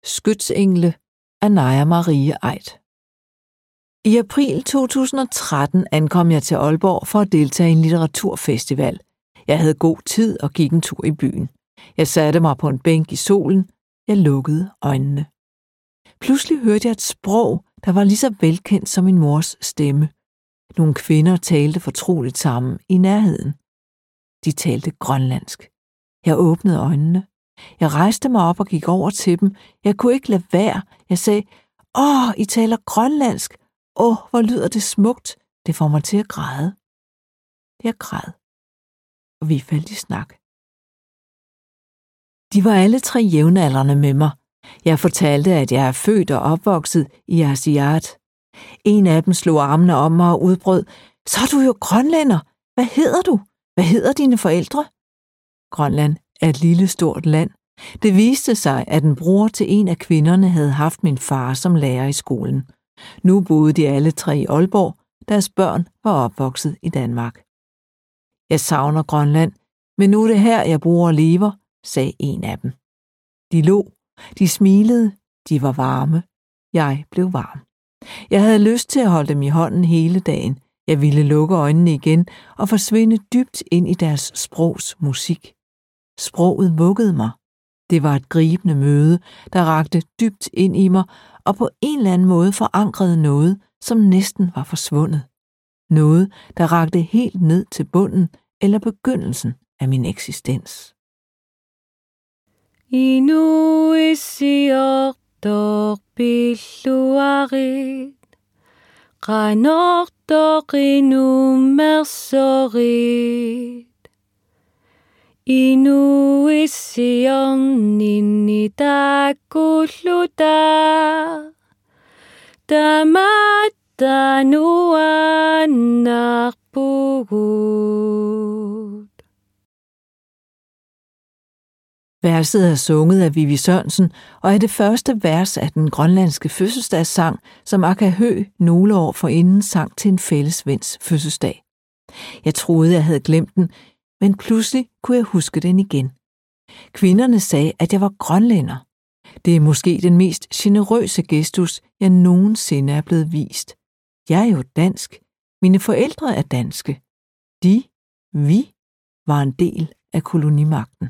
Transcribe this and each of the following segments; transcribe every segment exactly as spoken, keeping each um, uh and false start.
Skytsengle af Naja Marie Aidt. I april to tusind og tretten ankom jeg til Aalborg for at deltage i en litteraturfestival. Jeg havde god tid og gik en tur i byen. Jeg satte mig på en bænk i solen. Jeg lukkede øjnene. Pludselig hørte jeg et sprog, der var lige så velkendt som min mors stemme. Nogle kvinder talte fortroligt sammen i nærheden. De talte grønlandsk. Jeg åbnede øjnene. Jeg rejste mig op og gik over til dem. Jeg kunne ikke lade være. Jeg sagde, åh, I taler grønlandsk. Åh, hvor lyder det smukt. Det får mig til at græde. Jeg græd. Og vi faldt i snak. De var alle tre jævnaldrende med mig. Jeg fortalte, at jeg er født og opvokset i Asiat. En af dem slog armene om mig og udbrød, så er du jo grønlænder. Hvad hedder du? Hvad hedder dine forældre? Grønland er et lille stort land. Det viste sig, at en bror til en af kvinderne havde haft min far som lærer i skolen. Nu boede de alle tre i Aalborg. Deres børn var opvokset i Danmark. Jeg savner Grønland, men nu er det her, jeg bor og lever, sagde en af dem. De lå, de smilede, de var varme. Jeg blev varm. Jeg havde lyst til at holde dem i hånden hele dagen. Jeg ville lukke øjnene igen og forsvinde dybt ind i deres sprogs musik. Sproget vuggede mig. Det var et gribende møde, der rakte dybt ind i mig og på en eller anden måde forankrede noget, som næsten var forsvundet. Noget, der rakte helt ned til bunden eller begyndelsen af min eksistens. Inuisiortor pilluarit, ranortor inumersorit, Inuision ninitakulluta, tamatanuannarpugut. Verset er sunget af Vivi Sørensen og er det første vers af den grønlandske fødselsdagssang, som Akahø nogle år forinden sang til en fælles vens fødselsdag. Jeg troede, jeg havde glemt den, men pludselig kunne jeg huske den igen. Kvinderne sagde, at jeg var grønlænder. Det er måske den mest generøse gestus, jeg nogensinde er blevet vist. Jeg er jo dansk. Mine forældre er danske. De, vi, var en del af kolonimagten.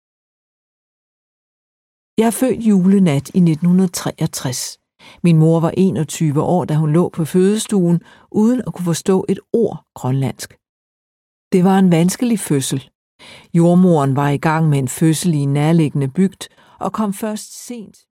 Jeg er født julenat i nitten treogtres. Min mor var enogtyve år, da hun lå på fødestuen, uden at kunne forstå et ord grønlandsk. Det var en vanskelig fødsel. Jordmoren var i gang med en fødsel i en nærliggende bygd og kom først sent